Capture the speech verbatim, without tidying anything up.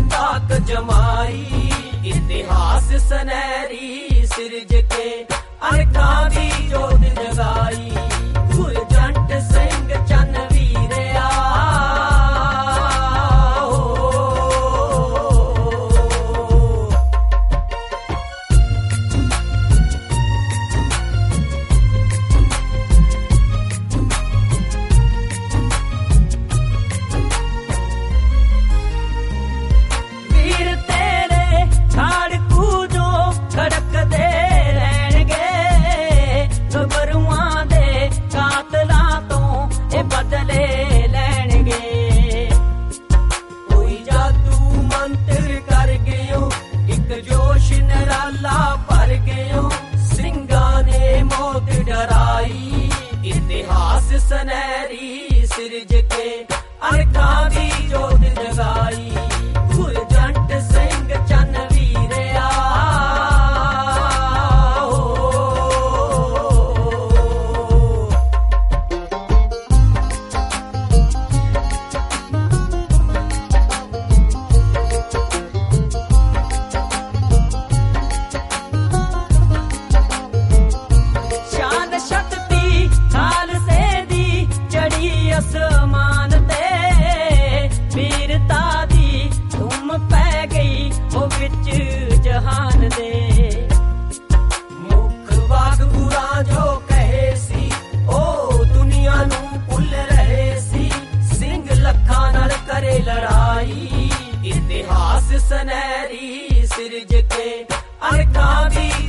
ਤਾਕ ਜਮਾਈ ਇਤਿਹਾਸ ਸੁਨਹਿਰੀ ਸਿਰਜ ਕੇ ਅਨੇਕਾਂ ਦੀ ਜੋਤ ਜਗਾਈ ਗੁਰਜੰਟ ਸਿੰਘ ਚੰਨ ਵੀਰਿਆ इतिहास सुनहरी सिरज के अनੇਕਾਂ ਦੀ ਜੋਤ ਜਗਾਈ ਗੁਰਜੰਟ ਸਿੰਘ ਚੰਨ ਵੀਰਿਆ ਅਸਮਾਨ ਤੇ ਵੀਰਤਾ ਦੀ ਧੁੰਮ ਪੈ ਗਈ ਉਹ ਵਿੱਚ ਜਹਾਨ ਦੇ ਮੁੱਖ ਵਾਗ ਬੁਰਾ ਜੋ ਕਹੇ ਸੀ ਉਹ ਦੁਨੀਆ ਨੂੰ ਭੁੱਲ ਰਹੇ ਸੀ ਸਿੰਘ ਲੱਖਾਂ ਨਾਲ ਕਰੇ ਲੜਾਈ ਇਤਿਹਾਸ ਸੁਨਹਿਰੀ ਸਿਰਜ ਕੇ ਅਨੇਕਾਂ ਦੀ